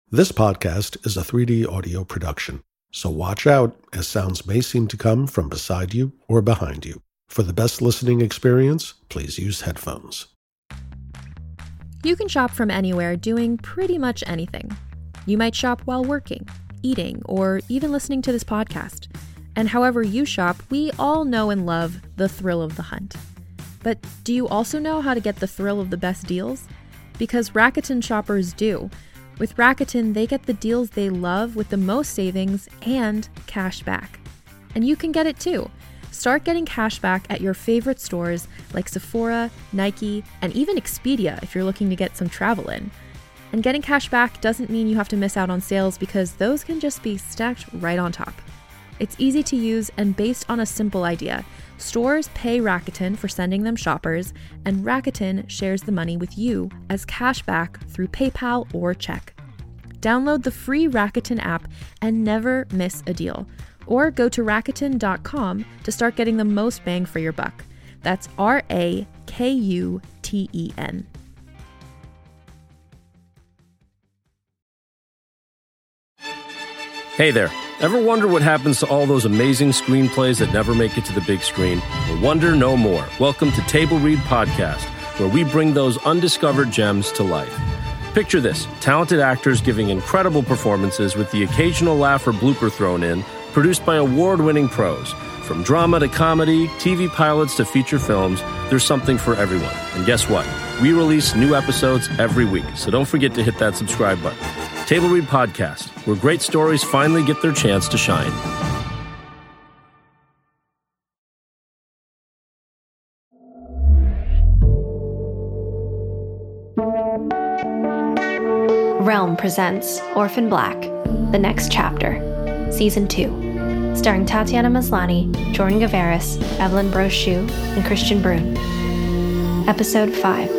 This podcast is a 3D audio production, so watch out as sounds may seem to come from beside you or behind you. For the best listening experience, please use headphones. You can shop from anywhere doing pretty much anything. You might shop while working, eating, or even listening to this podcast. And however you shop, we all know and love the thrill of the hunt. But do you also know how to get the thrill of the best deals? Because Rakuten shoppers do. With Rakuten, they get the deals they love with the most savings and cash back. And you can get it too. Start getting cash back at your favorite stores like Sephora, Nike, and even Expedia if you're looking to get some travel in. And getting cash back doesn't mean you have to miss out on sales because those can just be stacked right on top. It's easy to use and based on a simple idea. Stores pay Rakuten for sending them shoppers, and Rakuten shares the money with you as cash back through PayPal or check. Download the free Rakuten app and never miss a deal. Or go to Rakuten.com to start getting the most bang for your buck. That's Rakuten. Hey there. Ever wonder what happens to all those amazing screenplays that never make it to the big screen? Well, wonder no more. Welcome to Table Read Podcast, where we bring those undiscovered gems to life. Picture this, talented actors giving incredible performances with the occasional laugh or blooper thrown in, produced by award-winning pros. From drama to comedy, TV pilots to feature films, there's something for everyone. And guess what? We release new episodes every week, so don't forget to hit that subscribe button. Table Read Podcast, where great stories finally get their chance to shine. Realm presents Orphan Black, The Next Chapter, Season 2, starring Tatiana Maslany, Jordan Gavaris, Evelyn Brochu, and Christian Brune. Episode 5.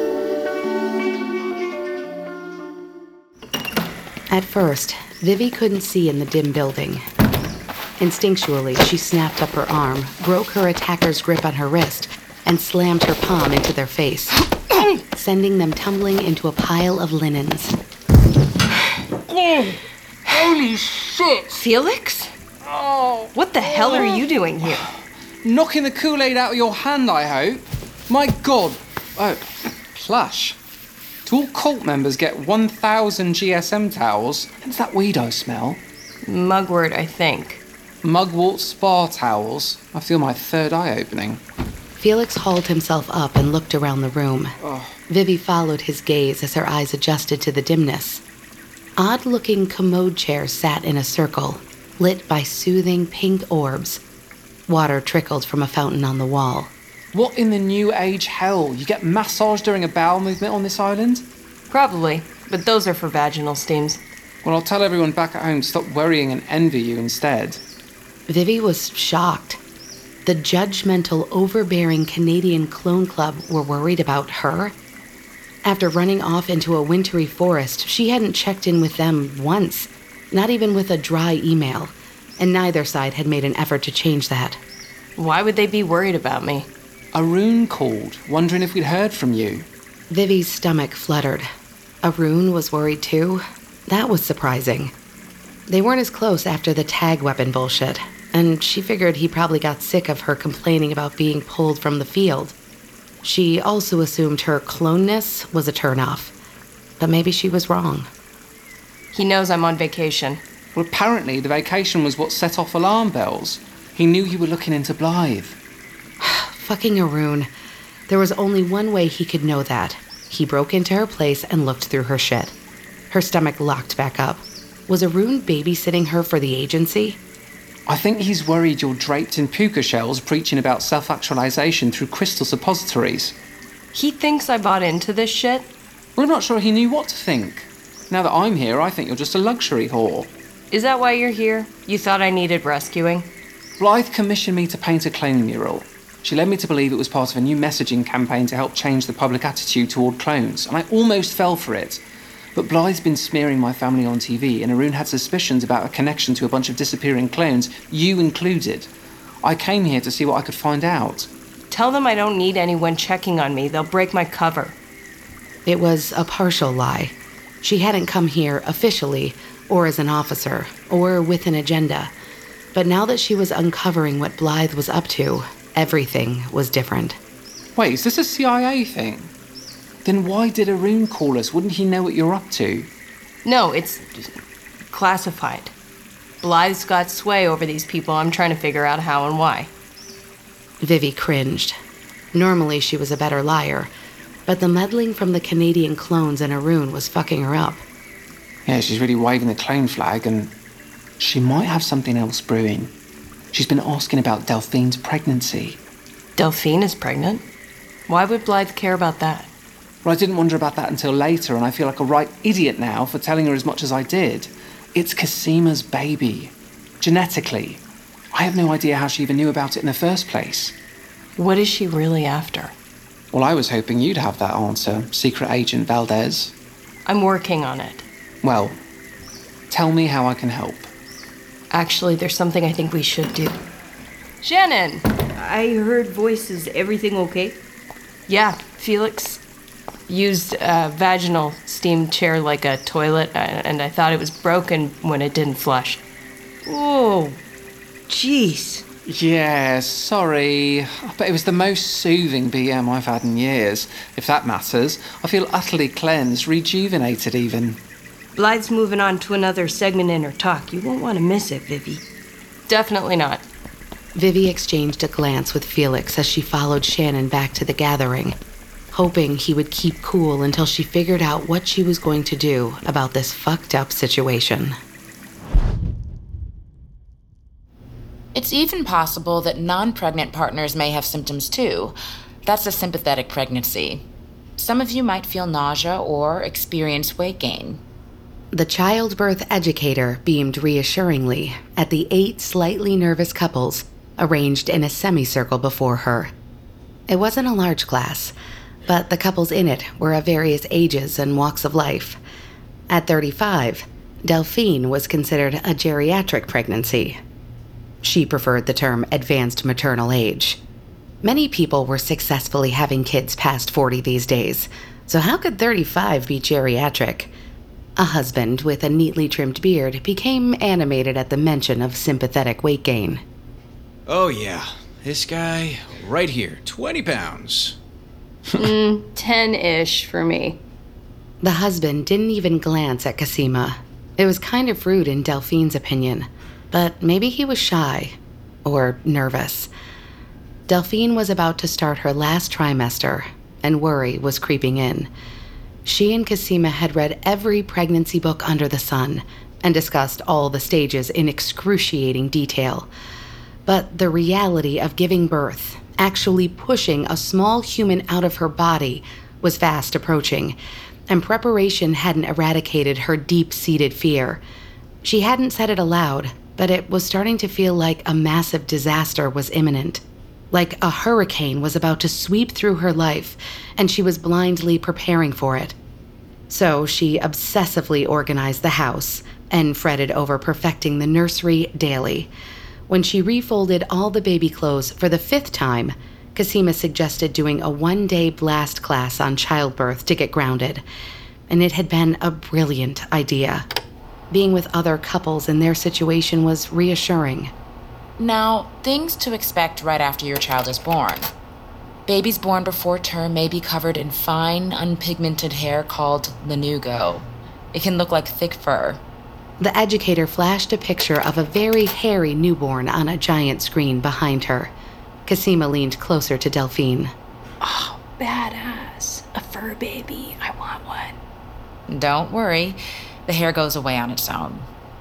At first, Vivi couldn't see in the dim building. Instinctually, she snapped up her arm, broke her attacker's grip on her wrist, and slammed her palm into their face, sending them tumbling into a pile of linens. Holy shit! Felix? What the hell are you doing here? Knocking the Kool-Aid out of your hand, I hope. My God. Oh, plush. Do all cult members get 1,000 GSM towels? What's that weed I smell? Mugwort, I think. Mugwort spa towels. I feel my third eye opening. Felix hauled himself up and looked around the room. Vivi followed his gaze as her eyes adjusted to the dimness. Odd-looking commode chairs sat in a circle, lit by soothing pink orbs. Water trickled from a fountain on the wall. What in the new age hell? You get massaged during a bowel movement on this island? Probably, but those are for vaginal steams. Well, I'll tell everyone back at home to stop worrying and envy you instead. Vivi was shocked. The judgmental, overbearing Canadian clone club were worried about her. After running off into a wintry forest, she hadn't checked in with them once, not even with a dry email, and neither side had made an effort to change that. Why would they be worried about me? Arun called, wondering if we'd heard from you. Vivi's stomach fluttered. Arun was worried too? That was surprising. They weren't as close after the tag weapon bullshit, and she figured he probably got sick of her complaining about being pulled from the field. She also assumed her cloneness was a turnoff, but maybe she was wrong. He knows I'm on vacation. Well, apparently the vacation was what set off alarm bells. He knew you were looking into Blythe. Fucking Arun. There was only one way he could know that. He broke into her place and looked through her shit. Her stomach locked back up. Was Arun babysitting her for the agency? I think he's worried you're draped in puka shells preaching about self-actualization through crystal suppositories. He thinks I bought into this shit? Well, I'm not sure he knew what to think. Now that I'm here, I think you're just a luxury whore. Is that why you're here? You thought I needed rescuing? Blythe commissioned me to paint a clone mural. She led me to believe it was part of a new messaging campaign to help change the public attitude toward clones, and I almost fell for it. But Blythe's been smearing my family on TV, and Arun had suspicions about a connection to a bunch of disappearing clones, you included. I came here to see what I could find out. Tell them I don't need anyone checking on me. They'll break my cover. It was a partial lie. She hadn't come here officially, or as an officer, or with an agenda. But now that she was uncovering what Blythe was up to, everything was different. Wait, is this a CIA thing? Then why did Arun call us? Wouldn't he know what you're up to? No, it's classified. Blythe's got sway over these people. I'm trying to figure out how and why. Vivi cringed. Normally she was a better liar, but the meddling from the Canadian clones and Arun was fucking her up. Yeah, she's really waving the clone flag, and she might have something else brewing. She's been asking about Delphine's pregnancy. Delphine is pregnant? Why would Blythe care about that? Well, I didn't wonder about that until later, and I feel like a right idiot now for telling her as much as I did. It's Casima's baby. Genetically. I have no idea how she even knew about it in the first place. What is she really after? Well, I was hoping you'd have that answer, Secret Agent Valdez. I'm working on it. Well, tell me how I can help. Actually, there's something I think we should do. Shannon! I heard voices. Everything okay? Yeah, Felix used a vaginal steam chair like a toilet, and I thought it was broken when it didn't flush. Oh, jeez. Yeah, sorry, but it was the most soothing BM I've had in years, if that matters. I feel utterly cleansed, rejuvenated even. Blythe's moving on to another segment in her talk. You won't want to miss it, Vivi. Definitely not. Vivi exchanged a glance with Felix as she followed Shannon back to the gathering, hoping he would keep cool until she figured out what she was going to do about this fucked up situation. It's even possible that non-pregnant partners may have symptoms too. That's a sympathetic pregnancy. Some of you might feel nausea or experience weight gain. The childbirth educator beamed reassuringly at the 8 slightly nervous couples arranged in a semicircle before her. It wasn't a large class, but the couples in it were of various ages and walks of life. At 35, Delphine was considered a geriatric pregnancy. She preferred the term advanced maternal age. Many people were successfully having kids past 40 these days, so how could 35 be geriatric? A husband with a neatly trimmed beard became animated at the mention of sympathetic weight gain. Oh yeah, this guy right here, 20 pounds. 10-ish for me. The husband didn't even glance at Casima. It was kind of rude in Delphine's opinion, but maybe he was shy or nervous. Delphine was about to start her last trimester, and worry was creeping in. She and Casima had read every pregnancy book under the sun and discussed all the stages in excruciating detail. But the reality of giving birth, actually pushing a small human out of her body, was fast approaching, and preparation hadn't eradicated her deep-seated fear. She hadn't said it aloud, but it was starting to feel like a massive disaster was imminent. Like a hurricane was about to sweep through her life, and she was blindly preparing for it. So she obsessively organized the house and fretted over perfecting the nursery daily. When she refolded all the baby clothes for the 5th time, Casima suggested doing a 1-day blast class on childbirth to get grounded. And it had been a brilliant idea. Being with other couples in their situation was reassuring. Now, things to expect right after your child is born. Babies born before term may be covered in fine, unpigmented hair called lanugo. It can look like thick fur. The educator flashed a picture of a very hairy newborn on a giant screen behind her. Casima leaned closer to Delphine. Oh, badass. A fur baby. I want one. Don't worry. The hair goes away on its own.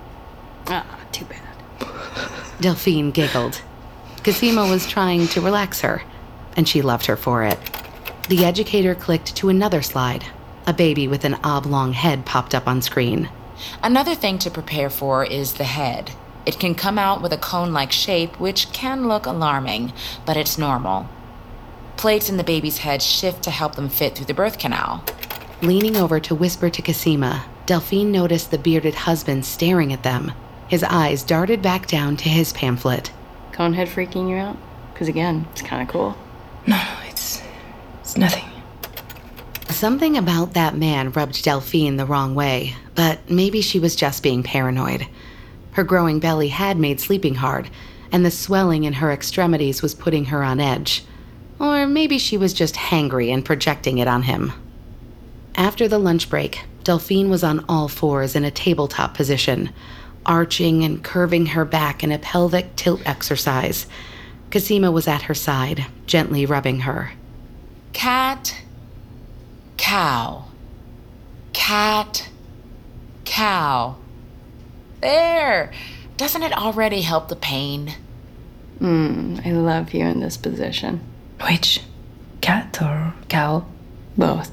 Too bad. Delphine giggled. Casima was trying to relax her, and she loved her for it. The educator clicked to another slide. A baby with an oblong head popped up on screen. Another thing to prepare for is the head. It can come out with a cone-like shape, which can look alarming, but it's normal. Plates in the baby's head shift to help them fit through the birth canal. Leaning over to whisper to Casima, Delphine noticed the bearded husband staring at them. His eyes darted back down to his pamphlet. Conehead freaking you out? Because again, it's kind of cool. No, it's nothing. Something about that man rubbed Delphine the wrong way, but maybe she was just being paranoid. Her growing belly had made sleeping hard, and the swelling in her extremities was putting her on edge. Or maybe she was just hangry and projecting it on him. After the lunch break, Delphine was on all fours in a tabletop position, arching and curving her back in a pelvic tilt exercise. Cosima was at her side, gently rubbing her. Cat, cow. Cat, cow. There! Doesn't it already help the pain? I love you in this position. Which? Cat or cow? Both.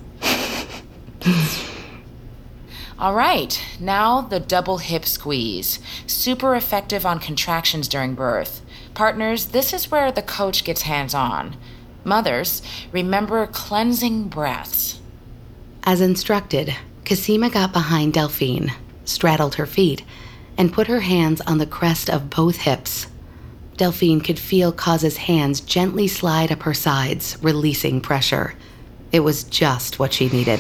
All right, now the double hip squeeze. Super effective on contractions during birth. Partners, this is where the coach gets hands-on. Mothers, remember cleansing breaths. As instructed, Cosima got behind Delphine, straddled her feet, and put her hands on the crest of both hips. Delphine could feel Cos's hands gently slide up her sides, releasing pressure. It was just what she needed.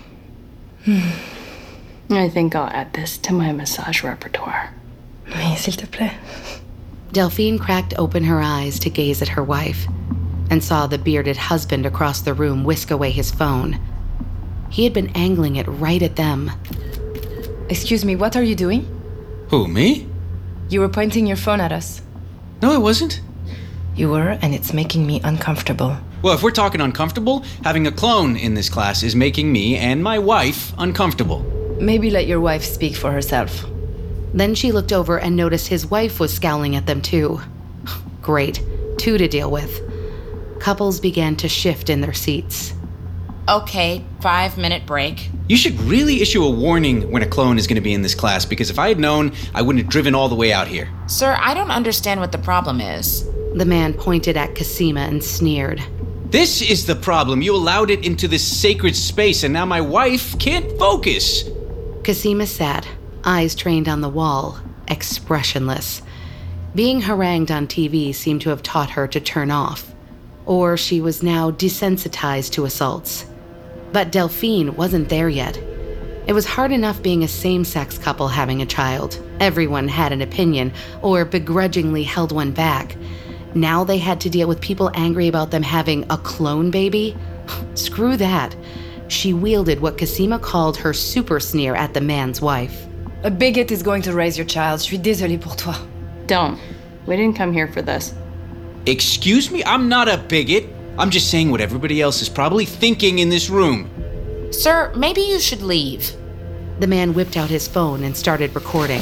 I think I'll add this to my massage repertoire. Oui, s'il te plaît. Delphine cracked open her eyes to gaze at her wife and saw the bearded husband across the room whisk away his phone. He had been angling it right at them. Excuse me, what are you doing? Who, me? You were pointing your phone at us. No, I wasn't. You were, and it's making me uncomfortable. Well, if we're talking uncomfortable, having a clone in this class is making me and my wife uncomfortable. Maybe let your wife speak for herself. Then she looked over and noticed his wife was scowling at them too. Great, two to deal with. Couples began to shift in their seats. Okay, 5-minute break. You should really issue a warning when a clone is going to be in this class, because if I had known, I wouldn't have driven all the way out here. Sir, I don't understand what the problem is. The man pointed at Cosima and sneered. This is the problem. You allowed it into this sacred space, and now my wife can't focus. Cosima sat, eyes trained on the wall, expressionless. Being harangued on TV seemed to have taught her to turn off. Or she was now desensitized to assaults. But Delphine wasn't there yet. It was hard enough being a same-sex couple having a child. Everyone had an opinion, or begrudgingly held one back. Now they had to deal with people angry about them having a clone baby? Screw that. She wielded what Cosima called her super sneer at the man's wife. A bigot is going to raise your child. Je suis désolée pour toi. Don't. We didn't come here for this. Excuse me? I'm not a bigot. I'm just saying what everybody else is probably thinking in this room. Sir, maybe you should leave. The man whipped out his phone and started recording.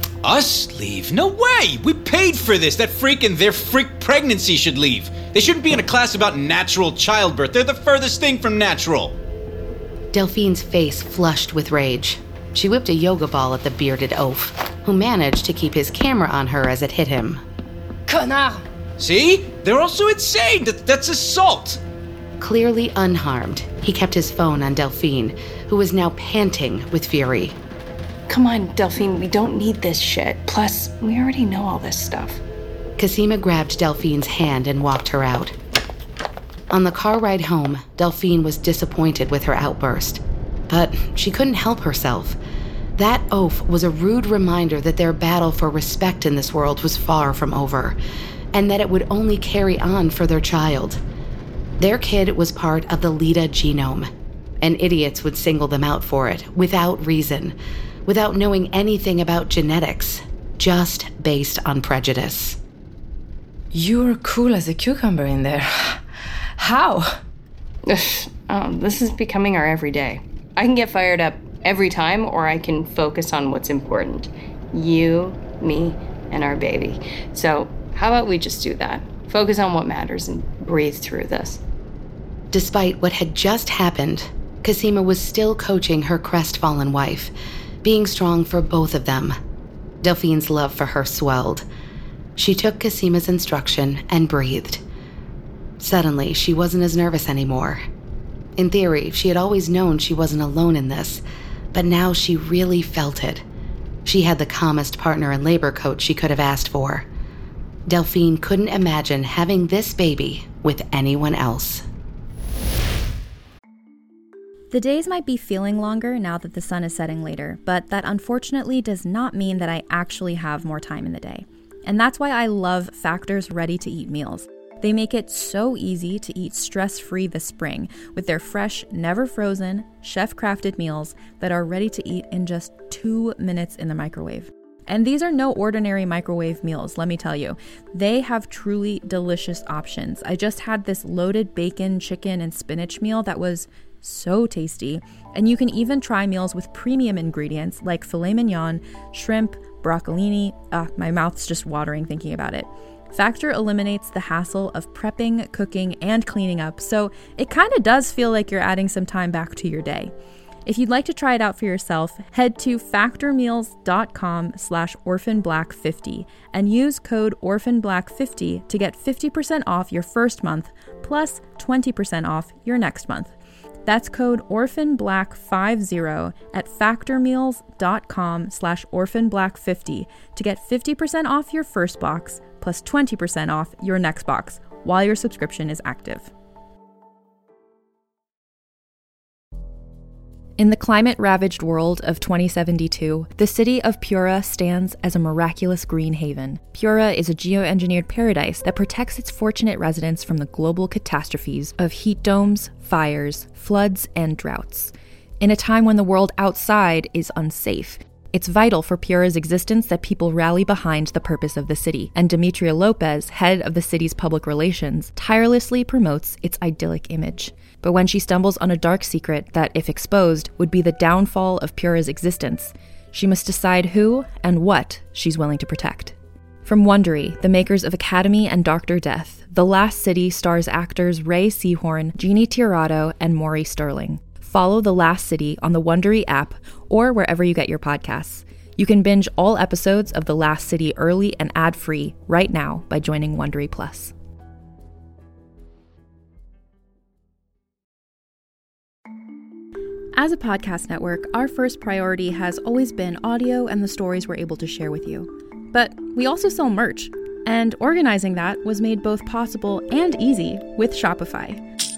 Us leave? No way! We paid for this. That freak and their freak pregnancy should leave. They shouldn't be in a class about natural childbirth. They're the furthest thing from natural. Delphine's face flushed with rage. She whipped a yoga ball at the bearded oaf, who managed to keep his camera on her as it hit him. Connard! See? They're also insane. That's assault. Clearly unharmed, he kept his phone on Delphine, who was now panting with fury. Come on, Delphine, we don't need this shit. Plus, we already know all this stuff. Cosima grabbed Delphine's hand and walked her out. On the car ride home, Delphine was disappointed with her outburst. But she couldn't help herself. That oaf was a rude reminder that their battle for respect in this world was far from over, and that it would only carry on for their child. Their kid was part of the Leda genome, and idiots would single them out for it, without reason, without knowing anything about genetics, just based on prejudice. You're cool as a cucumber in there. How? This is becoming our everyday. I can get fired up every time, or I can focus on what's important. You, me, and our baby. So how about we just do that? Focus on what matters and breathe through this. Despite what had just happened, Cosima was still coaching her crestfallen wife, being strong for both of them. Delphine's love for her swelled. She took Cosima's instruction and breathed. Suddenly, she wasn't as nervous anymore. In theory, she had always known she wasn't alone in this, but now she really felt it. She had the calmest partner and labor coach she could have asked for. Delphine couldn't imagine having this baby with anyone else. The days might be feeling longer now that the sun is setting later, but that unfortunately does not mean that I actually have more time in the day. And that's why I love Factor's ready-to-eat meals. They make it so easy to eat stress-free this spring with their fresh, never frozen, chef-crafted meals that are ready to eat in just 2 minutes in the microwave. And these are no ordinary microwave meals, let me tell you. They have truly delicious options. I just had this loaded bacon, chicken, and spinach meal that was so tasty. And you can even try meals with premium ingredients like filet mignon, shrimp, broccolini. My mouth's just watering thinking about it. Factor eliminates the hassle of prepping, cooking, and cleaning up, so it kind of does feel like you're adding some time back to your day. If you'd like to try it out for yourself, head to factormeals.com/orphanblack50 and use code orphanblack50 to get 50% off your first month plus 20% off your next month. That's code orphanblack50 at factormeals.com/orphanblack50 to get 50% off your first box plus 20% off your next box while your subscription is active. In the climate-ravaged world of 2072, the city of Pura stands as a miraculous green haven. Pura is a geoengineered paradise that protects its fortunate residents from the global catastrophes of heat domes, fires, floods, and droughts. In a time when the world outside is unsafe, it's vital for Pura's existence that people rally behind the purpose of the city, and Demetria Lopez, head of the city's public relations, tirelessly promotes its idyllic image. But when she stumbles on a dark secret that, if exposed, would be the downfall of Pura's existence, she must decide who and what she's willing to protect. From Wondery, the makers of Academy and Dr. Death, The Last City stars actors Ray Seahorn, Jeannie Tirado, and Maury Sterling. Follow The Last City on the Wondery app or wherever you get your podcasts. You can binge all episodes of The Last City early and ad-free right now by joining Wondery Plus. As a podcast network, our first priority has always been audio and the stories we're able to share with you. But we also sell merch, and organizing that was made both possible and easy with Shopify.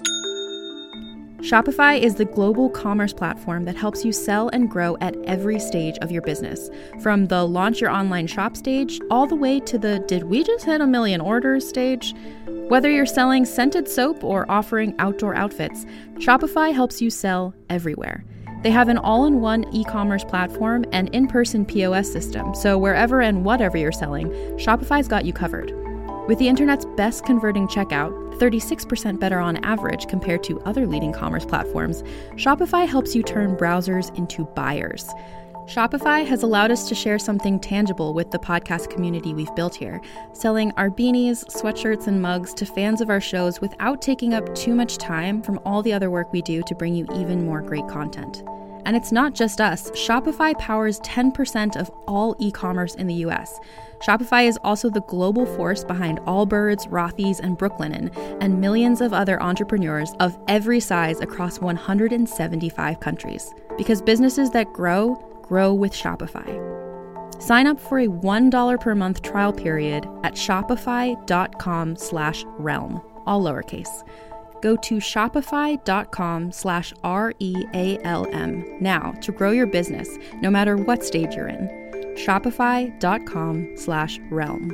Shopify is the global commerce platform that helps you sell and grow at every stage of your business, from the launch your online shop stage all the way to the did we just hit 1 million orders stage. Whether you're selling scented soap or offering outdoor outfits, Shopify helps you sell everywhere. They have an all-in-one e-commerce platform and in-person POS system, so wherever and whatever you're selling, Shopify's got you covered. With the internet's best converting checkout, 36% better on average compared to other leading commerce platforms, Shopify helps you turn browsers into buyers. Shopify has allowed us to share something tangible with the podcast community we've built here, selling our beanies, sweatshirts, and mugs to fans of our shows without taking up too much time from all the other work we do to bring you even more great content. And it's not just us. Shopify powers 10% of all e-commerce in the US. Shopify is also the global force behind Allbirds, Rothy's, and Brooklinen, and millions of other entrepreneurs of every size across 175 countries. Because businesses that grow with Shopify. Sign up for a $1 per month trial period at shopify.com/realm, all lowercase. Go to shopify.com/REALM now to grow your business, no matter what stage you're in. Shopify.com/realm.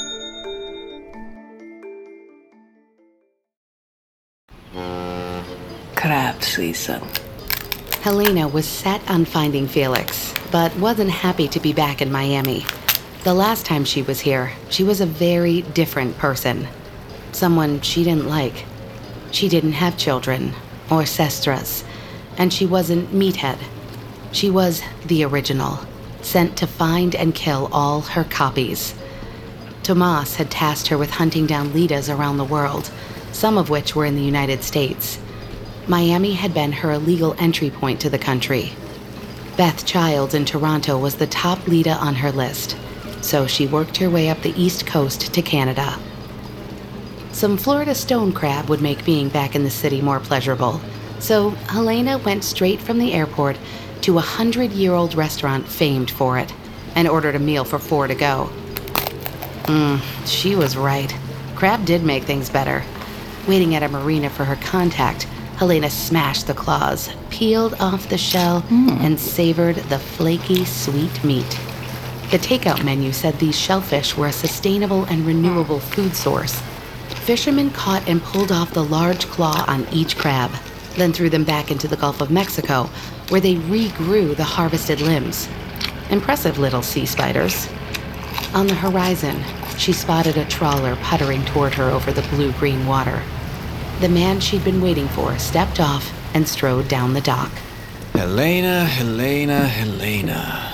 Crabs, Lisa. Helena was set on finding Felix, but wasn't happy to be back in Miami. The last time she was here, she was a very different person. Someone she didn't like. She didn't have children, or sestras, and she wasn't Meathead. She was the original, sent to find and kill all her copies. Tomas had tasked her with hunting down Litas around the world, some of which were in the United States. Miami had been her illegal entry point to the country. Beth Childs in Toronto was the top Lita on her list, so she worked her way up the East Coast to Canada. Some Florida stone crab would make being back in the city more pleasurable, so Helena went straight from the airport to a 100-year-old restaurant famed for it and ordered a meal for 4 to go. She was right. Crab did make things better. Waiting at a marina for her contact Helena smashed the claws, peeled off the shell, and savored the flaky, sweet meat. The takeout menu said these shellfish were a sustainable and renewable food source. Fishermen caught and pulled off the large claw on each crab, then threw them back into the Gulf of Mexico, where they regrew the harvested limbs. Impressive little sea spiders. On the horizon, she spotted a trawler puttering toward her over the blue-green water. The man she'd been waiting for stepped off and strode down the dock. Helena, Helena, Helena.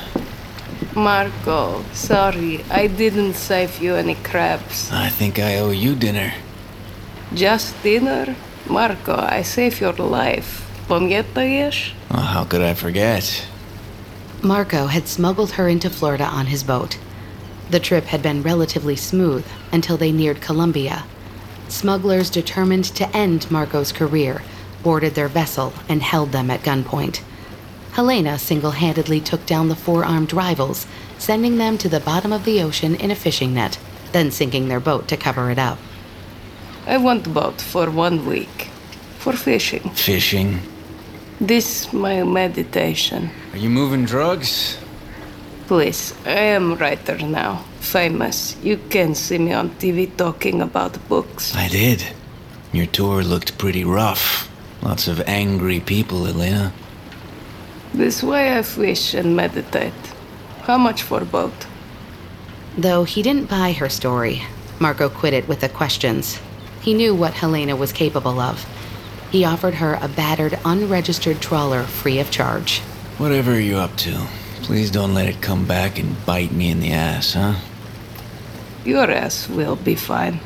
Marco, sorry, I didn't save you any crabs. I think I owe you dinner. Just dinner? Marco, I saved your life. Pamiętajesz? Oh, how could I forget? Marco had smuggled her into Florida on his boat. The trip had been relatively smooth until they neared Colombia. Smugglers determined to end Marco's career boarded their vessel and held them at gunpoint. Helena single-handedly took down the four-armed rivals, sending them to the bottom of the ocean in a fishing net, then sinking their boat to cover it up. I want a boat for 1 week. For fishing. Fishing? This my meditation. Are you moving drugs? Please, I am a writer now. Famous. You can see me on TV talking about books. I did. Your tour looked pretty rough. Lots of angry people, Helena. This way I fish and meditate. How much for a boat? Though he didn't buy her story, Marco quit it with the questions. He knew what Helena was capable of. He offered her a battered, unregistered trawler free of charge. Whatever you're up to, please don't let it come back and bite me in the ass, huh? Your ass will be fine.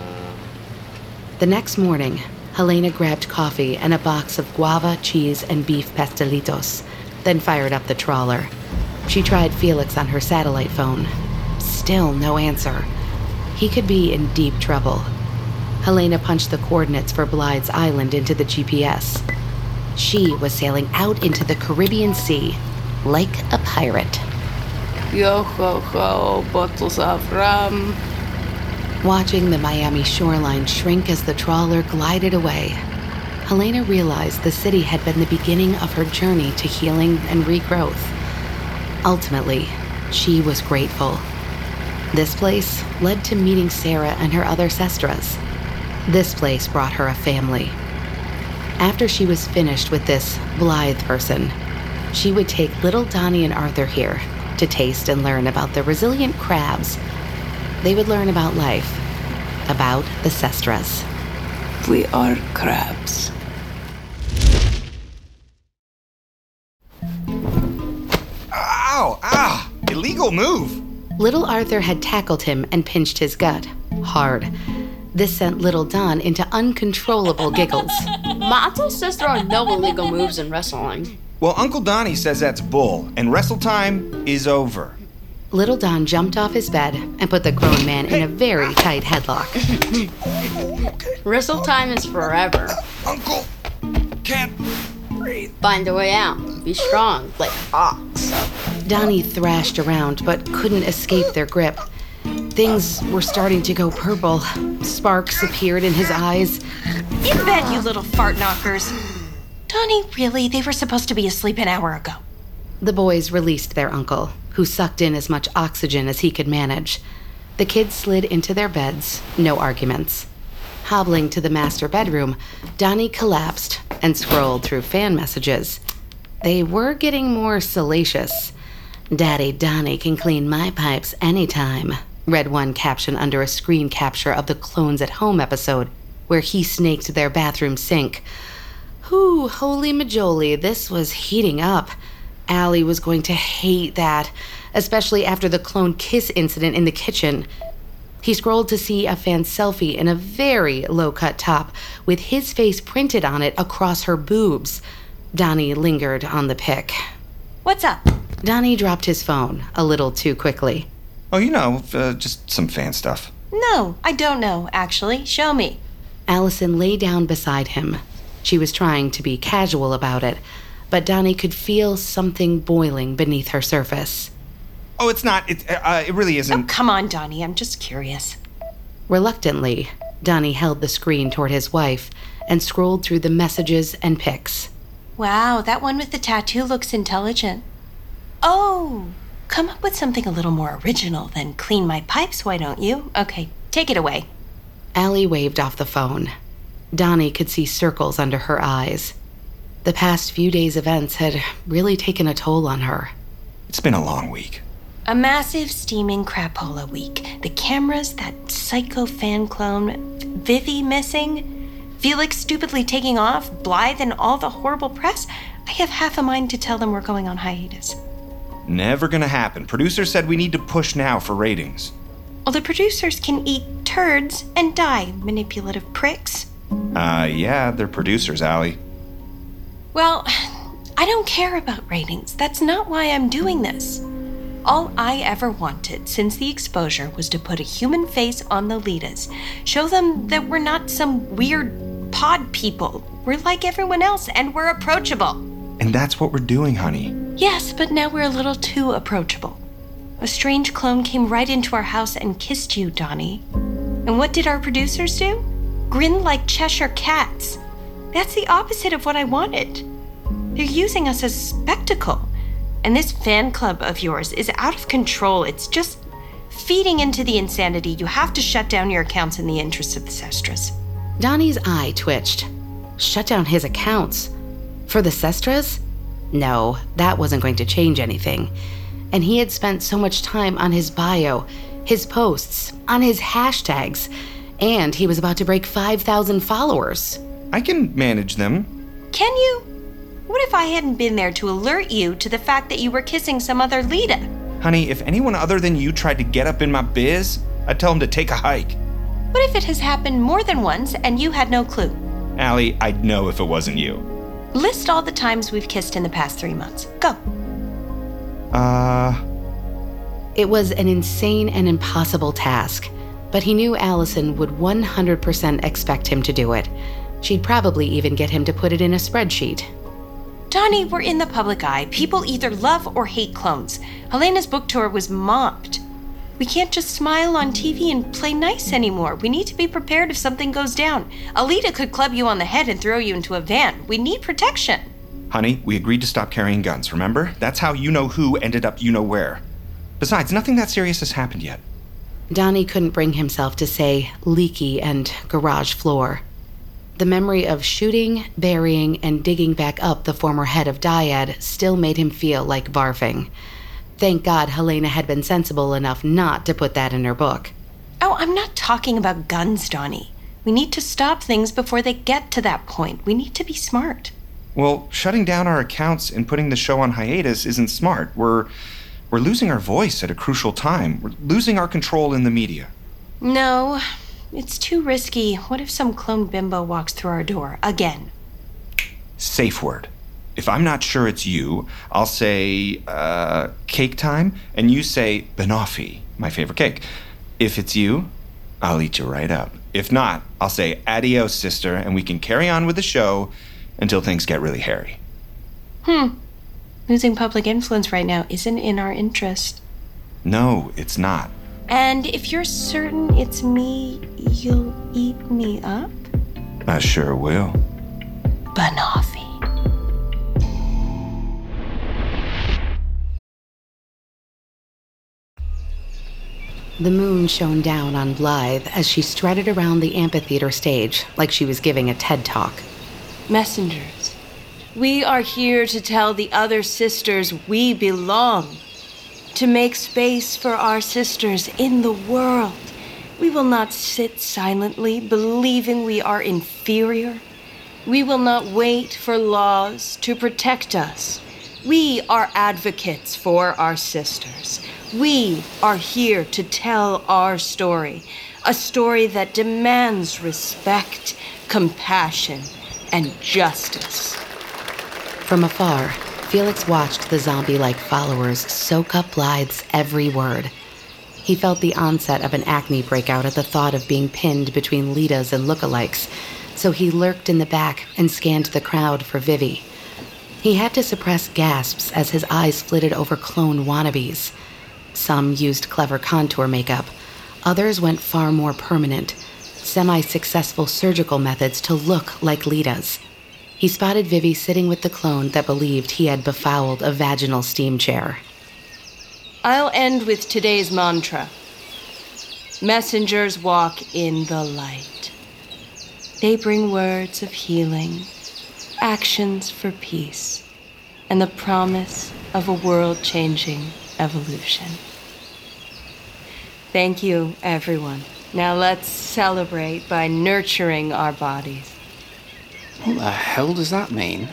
The next morning, Helena grabbed coffee and a box of guava, cheese, and beef pastelitos, then fired up the trawler. She tried Felix on her satellite phone. Still no answer. He could be in deep trouble. Helena punched the coordinates for Blythe's Island into the GPS. She was sailing out into the Caribbean Sea like a pirate. Yo-ho-ho, bottles of rum. Watching the Miami shoreline shrink as the trawler glided away, Helena realized the city had been the beginning of her journey to healing and regrowth. Ultimately, she was grateful. This place led to meeting Sarah and her other sestras. This place brought her a family. After she was finished with this Blythe person, she would take little Donnie and Arthur here to taste and learn about the resilient crabs. They would learn about life, about the sestras. We are crabs. Ow! Ah! Illegal move! Little Arthur had tackled him and pinched his gut, hard. This sent little Don into uncontrollable giggles. Mato says there are no illegal moves in wrestling. Well, Uncle Donnie says that's bull, and wrestle time is over. Little Don jumped off his bed and put the grown man in a very tight headlock. Wrestle time is forever. Uncle, can't breathe. Find a way out. Be strong, like ox. Donnie thrashed around but couldn't escape their grip. Things were starting to go purple. Sparks appeared in his eyes. In bed, you little fart knockers. Donnie, really? They were supposed to be asleep an hour ago. The boys released their uncle, who sucked in as much oxygen as he could manage. The kids slid into their beds, no arguments. Hobbling to the master bedroom, Donnie collapsed and scrolled through fan messages. They were getting more salacious. "Daddy Donnie can clean my pipes anytime," read one caption under a screen capture of the Clones at Home episode, where he snaked their bathroom sink. Whew, holy majoli, this was heating up. Allie was going to hate that, especially after the clone kiss incident in the kitchen. He scrolled to see a fan selfie in a very low-cut top with his face printed on it across her boobs. Donnie lingered on the pic. What's up? Donnie dropped his phone a little too quickly. Oh, you know, just some fan stuff. No, I don't know, actually. Show me. Allison lay down beside him. She was trying to be casual about it, but Donnie could feel something boiling beneath her surface. Oh, it's not. It really isn't. Oh, come on, Donnie. I'm just curious. Reluctantly, Donnie held the screen toward his wife and scrolled through the messages and pics. Wow, that one with the tattoo looks intelligent. Oh, come up with something a little more original than clean my pipes, why don't you? Okay, take it away. Allie waved off the phone. Donnie could see circles under her eyes. The past few days' events had really taken a toll on her. It's been a long week. A massive steaming crapola week. The cameras, that psycho fan clone, Vivi missing, Felix stupidly taking off, Blythe and all the horrible press. I have half a mind to tell them we're going on hiatus. Never gonna happen. Producers said we need to push now for ratings. Well, the producers can eat turds and die, manipulative pricks. Yeah, they're producers, Allie. Well, I don't care about ratings. That's not why I'm doing this. All I ever wanted since the exposure was to put a human face on the Litas, show them that we're not some weird pod people. We're like everyone else, and we're approachable. And that's what we're doing, honey. Yes, but now we're a little too approachable. A strange clone came right into our house and kissed you, Donnie. And what did our producers do? Grin like Cheshire cats. That's the opposite of what I wanted. They're using us as spectacle. And this fan club of yours is out of control. It's just feeding into the insanity. You have to shut down your accounts in the interests of the Sestras. Donnie's eye twitched. Shut down his accounts? For the Sestras? No, that wasn't going to change anything. And he had spent so much time on his bio, his posts, on his hashtags, and he was about to break 5,000 followers. I can manage them. Can you? What if I hadn't been there to alert you to the fact that you were kissing some other Lita? Honey, if anyone other than you tried to get up in my biz, I'd tell them to take a hike. What if it has happened more than once and you had no clue? Allie, I'd know if it wasn't you. List all the times we've kissed in the past 3 months. Go. It was an insane and impossible task, but he knew Allison would 100% expect him to do it. She'd probably even get him to put it in a spreadsheet. Donnie, we're in the public eye. People either love or hate clones. Helena's book tour was mobbed. We can't just smile on TV and play nice anymore. We need to be prepared if something goes down. Alita could club you on the head and throw you into a van. We need protection. Honey, we agreed to stop carrying guns, remember? That's how you-know-who ended up you-know-where. Besides, nothing that serious has happened yet. Donnie couldn't bring himself to say leaky and garage floor. The memory of shooting, burying, and digging back up the former head of Dyad still made him feel like barfing. Thank God Helena had been sensible enough not to put that in her book. Oh, I'm not talking about guns, Donnie. We need to stop things before they get to that point. We need to be smart. Well, shutting down our accounts and putting the show on hiatus isn't smart. We're losing our voice at a crucial time. We're losing our control in the media. No, it's too risky. What if some clone bimbo walks through our door again? Safe word. If I'm not sure it's you, I'll say, cake time, and you say banoffee, my favorite cake. If it's you, I'll eat you right up. If not, I'll say adios, sister, and we can carry on with the show until things get really hairy. Losing public influence right now isn't in our interest. No, it's not. And if you're certain it's me, you'll eat me up? I sure will. Banoffee. The moon shone down on Blythe as she strutted around the amphitheater stage like she was giving a TED Talk. Messengers, we are here to tell the other sisters we belong, to make space for our sisters in the world. We will not sit silently, believing we are inferior. We will not wait for laws to protect us. We are advocates for our sisters. We are here to tell our story, a story that demands respect, compassion, and justice. From afar, Felix watched the zombie-like followers soak up Blythe's every word. He felt the onset of an acne breakout at the thought of being pinned between Litas and lookalikes, so he lurked in the back and scanned the crowd for Vivi. He had to suppress gasps as his eyes flitted over clone wannabes. Some used clever contour makeup. Others went far more permanent. semi-successful surgical methods to look like Lita's. He spotted Vivi sitting with the clone that believed he had befouled a vaginal steam chair. I'll end with today's mantra. Messengers walk in the light. They bring words of healing, actions for peace, and the promise of a world-changing evolution. Thank you, everyone. Now let's celebrate by nurturing our bodies. What the hell does that mean?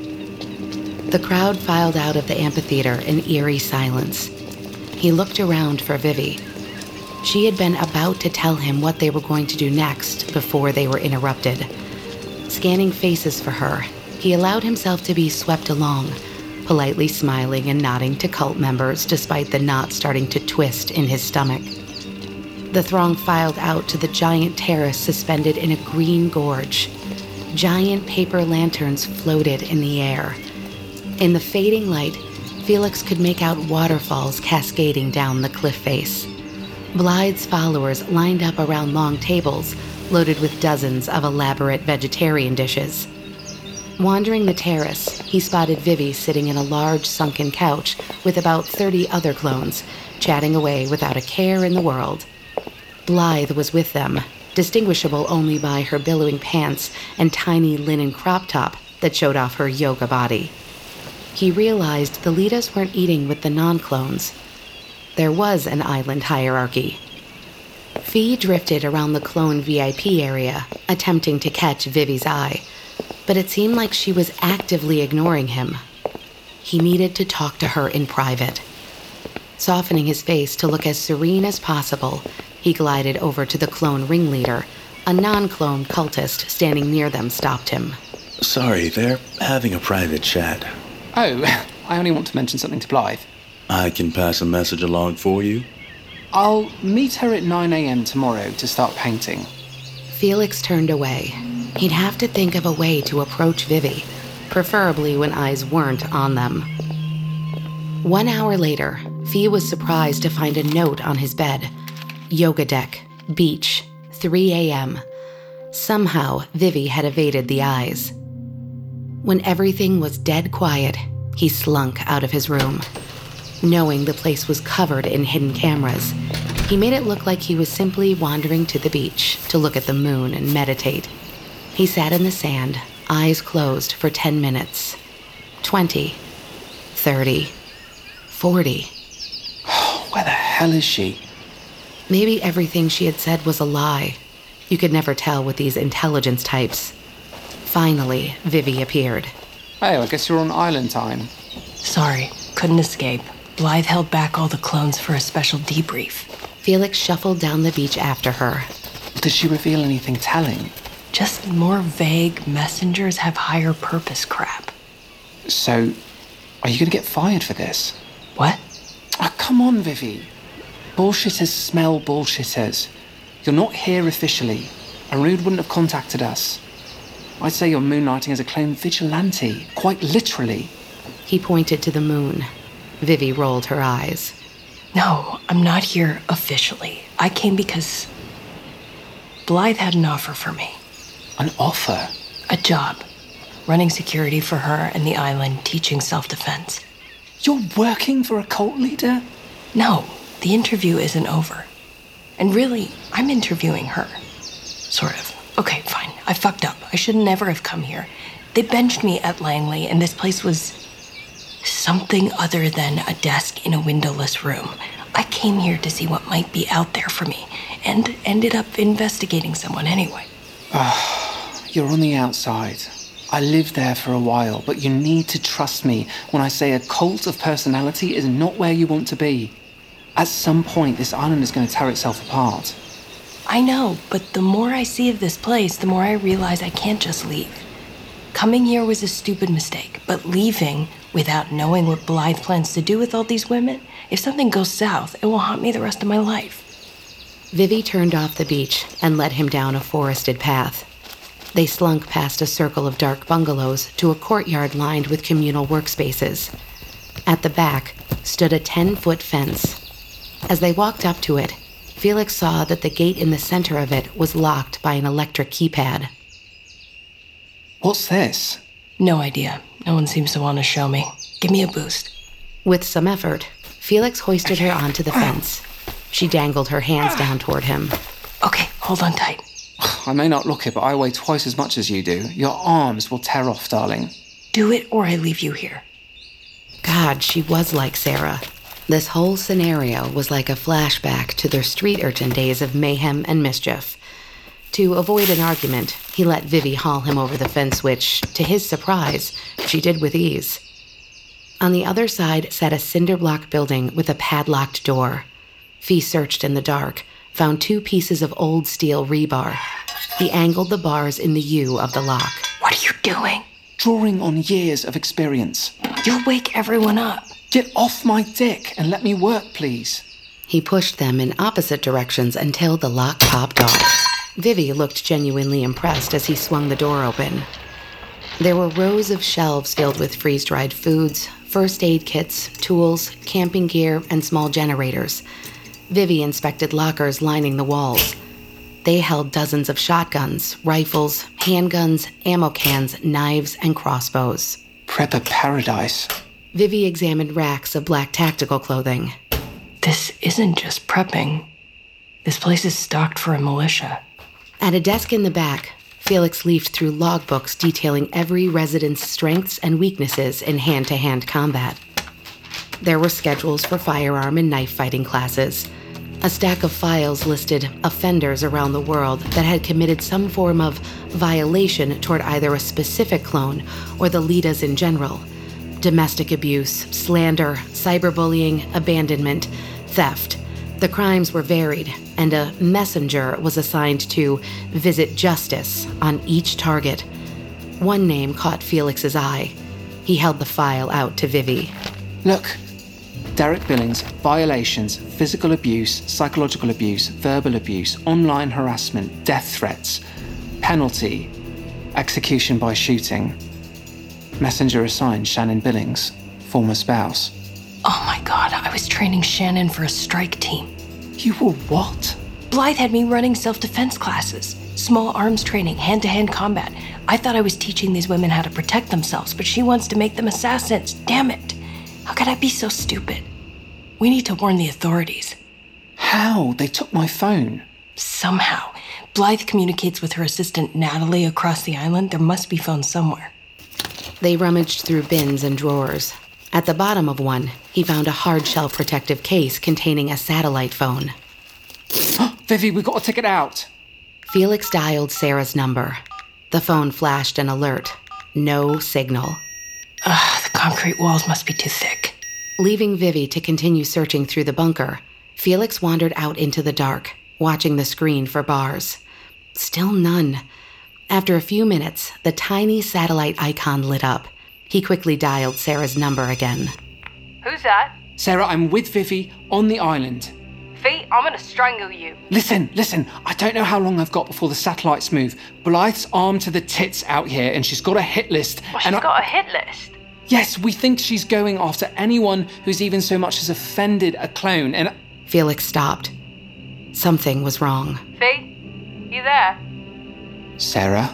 The crowd filed out of the amphitheater in eerie silence. He looked around for Vivi. She had been about to tell him what they were going to do next before they were interrupted. Scanning faces for her, he allowed himself to be swept along, politely smiling and nodding to cult members despite the knot starting to twist in his stomach. The throng filed out to the giant terrace suspended in a green gorge. Giant paper lanterns floated in the air. In the fading light, Felix could make out waterfalls cascading down the cliff face. Blythe's followers lined up around long tables, loaded with dozens of elaborate vegetarian dishes. Wandering the terrace, he spotted Vivi sitting in a large sunken couch with about 30 other clones, chatting away without a care in the world. Blythe was with them, distinguishable only by her billowing pants and tiny linen crop top that showed off her yoga body. He realized the Litas weren't eating with the non-clones. There was an island hierarchy. Fee drifted around the clone VIP area, attempting to catch Vivi's eye, but it seemed like she was actively ignoring him. He needed to talk to her in private. Softening his face to look as serene as possible, he glided over to the clone ringleader. A non-clone cultist standing near them stopped him. Sorry, they're having a private chat. Oh, I only want to mention something to Blythe. I can pass a message along for you. I'll meet her at 9 a.m. tomorrow to start painting. Felix turned away. He'd have to think of a way to approach Vivi, preferably when eyes weren't on them. 1 hour later, Fee was surprised to find a note on his bed. Yoga deck, beach, 3 a.m. Somehow, Vivi had evaded the eyes. When everything was dead quiet, he slunk out of his room. Knowing the place was covered in hidden cameras, he made it look like he was simply wandering to the beach to look at the moon and meditate. He sat in the sand, eyes closed for 10 minutes. 20, 30, 40. Where the hell is she? Maybe everything she had said was a lie. You could never tell with these intelligence types. Finally, Vivi appeared. Oh, I guess you're on island time. Sorry, couldn't escape. Blythe held back all the clones for a special debrief. Felix shuffled down the beach after her. Did she reveal anything telling? Just more vague messengers have higher purpose crap. So, are you going to get fired for this? What? Oh, come on, Vivi. Bullshitters smell bullshitters. You're not here officially. Arud wouldn't have contacted us. I'd say you're moonlighting as a clone vigilante, quite literally. He pointed to the moon. Vivi rolled her eyes. No, I'm not here officially. I came because Blythe had an offer for me. An offer? A job. Running security for her and the island, teaching self-defense. You're working for a cult leader? No, the interview isn't over. And really, I'm interviewing her. Sort of. Okay, fine. I fucked up. I should never have come here. They benched me at Langley, and this place was something other than a desk in a windowless room. I came here to see what might be out there for me, and ended up investigating someone anyway. You're on the outside. I lived there for a while, but you need to trust me when I say a cult of personality is not where you want to be. At some point, this island is going to tear itself apart. I know, but the more I see of this place, the more I realize I can't just leave. Coming here was a stupid mistake, but leaving without knowing what Blythe plans to do with all these women, if something goes south, it will haunt me the rest of my life. Vivi turned off the beach and led him down a forested path. They slunk past a circle of dark bungalows to a courtyard lined with communal workspaces. At the back stood a 10-foot fence. As they walked up to it, Felix saw that the gate in the center of it was locked by an electric keypad. What's this? No idea. No one seems to want to show me. Give me a boost. With some effort, Felix hoisted her onto the fence. She dangled her hands down toward him. Okay, hold on tight. I may not look it, but I weigh twice as much as you do. Your arms will tear off, darling. Do it or I leave you here. God, she was like Sarah. This whole scenario was like a flashback to their street urchin days of mayhem and mischief. To avoid an argument, he let Vivi haul him over the fence, which, to his surprise, she did with ease. On the other side sat a cinder block building with a padlocked door. Fee searched in the dark, found 2 pieces of old steel rebar. He angled the bars in the U of the lock. What are you doing? Drawing on years of experience. You'll wake everyone up. Get off my dick and let me work, please. He pushed them in opposite directions until the lock popped off. Vivi looked genuinely impressed as he swung the door open. There were rows of shelves filled with freeze-dried foods, first aid kits, tools, camping gear, and small generators. Vivi inspected lockers lining the walls. They held dozens of shotguns, rifles, handguns, ammo cans, knives, and crossbows. Prepper paradise. Vivi examined racks of black tactical clothing. This isn't just prepping. This place is stocked for a militia. At a desk in the back, Felix leafed through logbooks detailing every resident's strengths and weaknesses in hand-to-hand combat. There were schedules for firearm and knife fighting classes. A stack of files listed offenders around the world that had committed some form of violation toward either a specific clone or the Lidas in general. Domestic abuse, slander, cyberbullying, abandonment, theft. The crimes were varied, and a messenger was assigned to visit justice on each target. One name caught Felix's eye. He held the file out to Vivi. Look. Derek Billings, violations, physical abuse, psychological abuse, verbal abuse, online harassment, death threats, penalty, execution by shooting. Messenger assigned Shannon Billings, former spouse. Oh my God, I was training Shannon for a strike team. You were what? Blythe had me running self-defense classes, small arms training, hand-to-hand combat. I thought I was teaching these women how to protect themselves, but she wants to make them assassins. Damn it. How could I be so stupid? We need to warn the authorities. How? They took my phone. Somehow. Blythe communicates with her assistant Natalie across the island. There must be phones somewhere. They rummaged through bins and drawers. At the bottom of one, he found a hard-shell protective case containing a satellite phone. Vivi, we got to take it out. Felix dialed Sarah's number. The phone flashed an alert. No signal. The concrete walls must be too thick. Leaving Vivi to continue searching through the bunker, Felix wandered out into the dark, watching the screen for bars. Still none. After a few minutes, the tiny satellite icon lit up. He quickly dialed Sarah's number again. Who's that? Sarah, I'm with Vivi on the island. Fee, I'm gonna strangle you. Listen. I don't know how long I've got before the satellites move. Blythe's armed to the tits out here, and she's got a hit list. Well, she's got a hit list? Yes, we think she's going after anyone who's even so much as offended a clone, and... Felix stopped. Something was wrong. Fee, you there? Sarah,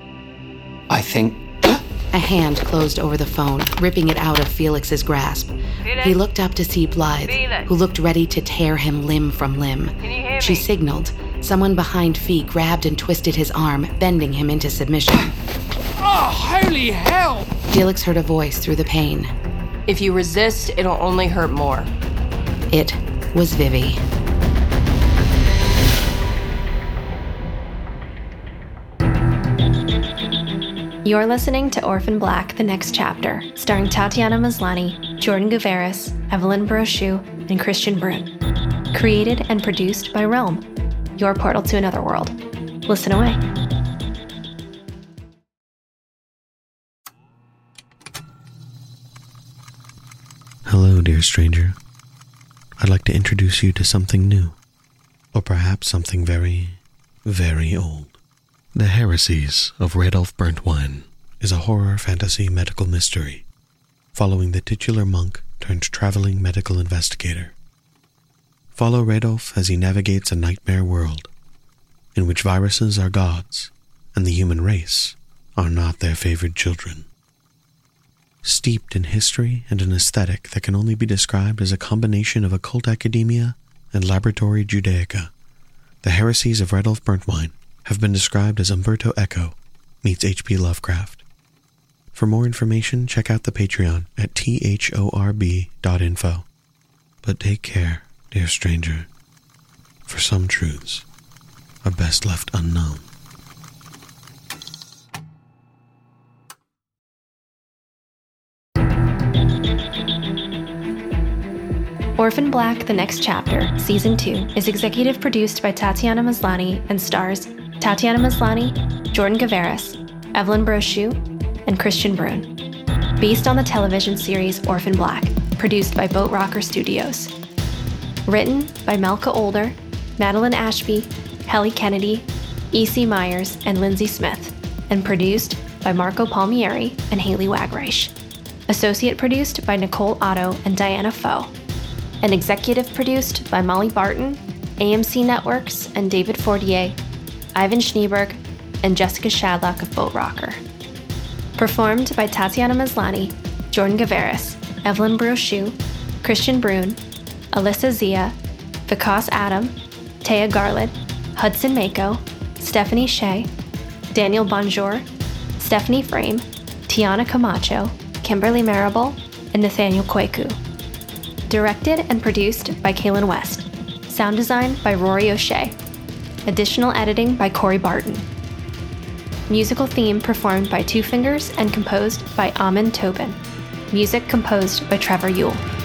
I think... A hand closed over the phone, ripping it out of Felix's grasp. Felix? He looked up to see Blythe, Felix? who looked ready to tear him limb from limb. Can you hear She me? signaled. Someone behind Fee grabbed and twisted his arm, bending him into submission. Oh, holy hell! Felix heard a voice through the pain. If you resist, it'll only hurt more. It was Vivi. You're listening to Orphan Black, The Next Chapter, starring Tatiana Maslany, Jordan Gavaris, Evelyn Brochu, and Christian Brun. Created and produced by Realm, your portal to another world. Listen away. Hello, dear stranger. I'd like to introduce you to something new, or perhaps something very, very old. The Heresies of Radolf Burntwine is a horror fantasy medical mystery following the titular monk turned traveling medical investigator. follow Radolf as he navigates a nightmare world in which viruses are gods and the human race are not their favored children. Steeped in history and an aesthetic that can only be described as a combination of occult academia and laboratory Judaica, The Heresies of Radolf Burntwine have been described as Umberto Eco meets H.P. Lovecraft. For more information, check out the Patreon at thorb.info. But take care, dear stranger, for some truths are best left unknown. Orphan Black: The Next Chapter, Season 2, is executive produced by Tatiana Maslany and stars Tatiana Maslany, Jordan Gavaris, Evelyn Brochu, and Christian Brun. Based on the television series Orphan Black, produced by Boat Rocker Studios. Written by Melka Older, Madeline Ashby, Helly Kennedy, E.C. Myers, and Lindsay Smith, and produced by Marco Palmieri and Haley Wagreich. Associate produced by Nicole Otto and Diana Foe. And executive produced by Molly Barton, AMC Networks, and David Fortier, Ivan Schneeberg, and Jessica Shadlock of Boat Rocker. Performed by Tatiana Maslany, Jordan Gavaris, Evelyn Brochu, Christian Brun, Alyssa Zia, Vikas Adam, Taya Garland, Hudson Mako, Stephanie Shea, Daniel Bonjour, Stephanie Frame, Tiana Camacho, Kimberly Marable, and Nathaniel Kweku. Directed and produced by Kaylin West. Sound design by Rory O'Shea. Additional editing by Corey Barton. Musical theme performed by Two Fingers and composed by Amin Tobin. Music composed by Trevor Yule.